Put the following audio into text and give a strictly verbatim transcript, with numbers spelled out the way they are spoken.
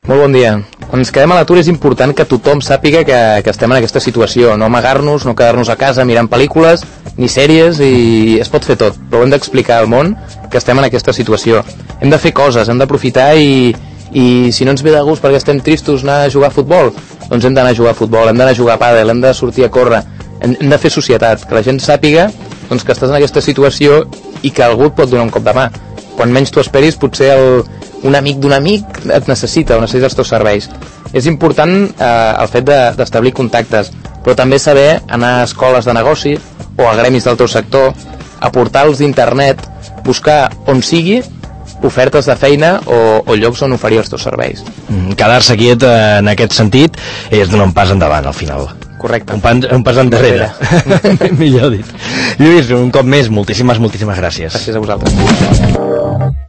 Molt bon dia. Quan ens quedem a l'atur és important que tothom sàpiga que, que estem en aquesta situació, no amagar-nos, no quedar-nos a casa mirant pel·lícules ni sèries, i es pot fer tot, però hem d'explicar al món que estem en aquesta situació. Hem de fer coses, hem d'aprofitar i, i si no ens ve de gust perquè estem tristos anar a jugar a futbol, doncs hem d'anar a jugar a futbol, hem d'anar a jugar a pàdel, hem de sortir a córrer, hem, hem de fer societat, que la gent sàpiga doncs, que estàs en aquesta situació i que algú et pot donar un cop de mà. Quan menys t'ho esperis, potser el, un amic d'un amic et necessita o necessita els teus serveis. És important eh, el fet d'establir de, contactes, però també saber anar a escoles de negoci o a gremis del teu sector, a portals d'internet, buscar on sigui ofertes de feina o, o llocs on oferir els teus serveis. Mm, quedar-se quiet eh, en aquest sentit és donar un pas endavant al final. Correcte. Un, pan, un pas endarrere. Millor dit. Lluís, un cop més, moltíssimes, moltíssimes gràcies. Gràcies a vosaltres.